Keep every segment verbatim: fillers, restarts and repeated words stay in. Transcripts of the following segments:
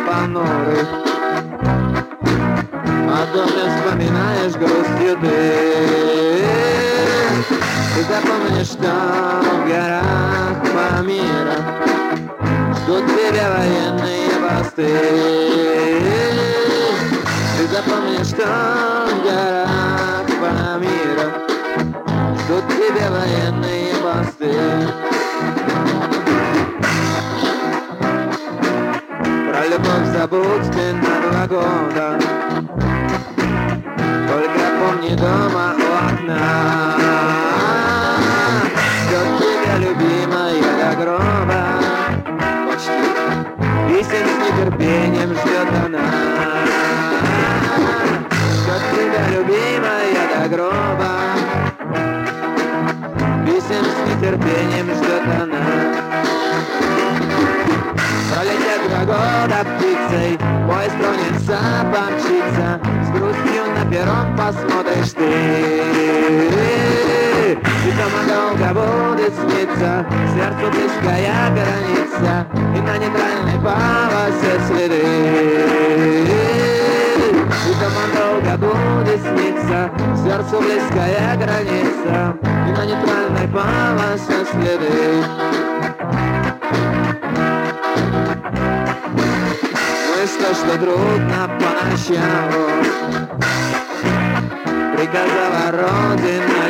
понурый. О доме вспоминаешь грустью ты. Ты запомнишь, что в горах Памира ждут тебя военные посты. Ты запомнишь, что в горах Памира ждут тебя военные посты. Про любовь забудь ты на два года, только помни дома у окна. Ждет тебя любимая до гроба, почти песен с нетерпением ждет она. Ждет тебя любимая до гроба, песен с нетерпением ждет она. Пролетят два года птицей, поезд тронется, помчится, с грустью на перрон посмотришь ты. И дома долго будет сниться, сердцу близкая граница, и на нейтральной полосе следы. И дома долго будет сниться, сердцу близкая граница, и на нейтральной полосе следы. Вышло, что трудно поначалу, приказала Родина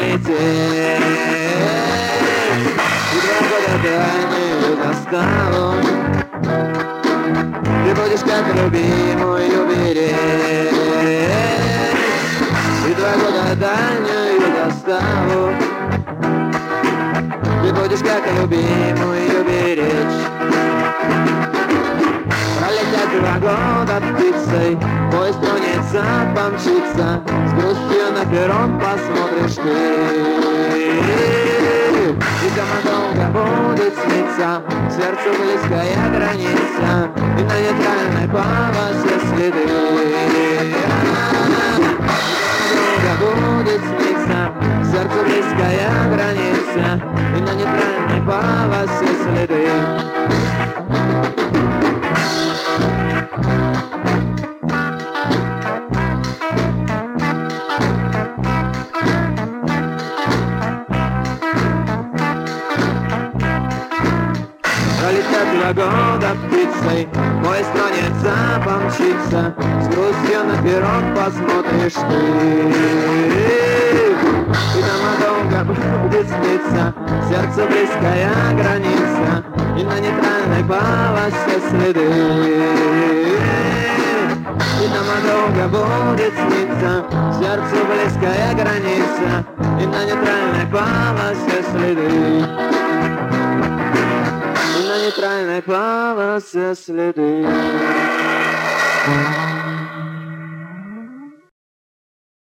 лететь, и два года тайную доставу ты будешь как любимую беречь. И два года дальнюю доставу ты будешь как любимую беречь. Пролетят два года птицей, поезд тронется, помчится, с грустью на перрон посмотришь ты. И дома долго будет сниться, сердцу близкая граница, и на нейтральной полосе следы. Долго будет сниться, сердцу близкая граница, и на нейтральной полосе следы. Пролетят два года птицей, поезд тронется, помчится, с грустью на перрон посмотришь ты. И дома долго будет сниться, сердцу близкая граница, и на нейтральной полосе следы. И дома долго будет сниться, сердцу близкая граница, и на нейтральной полосе следы. И на нейтральной полосе следы.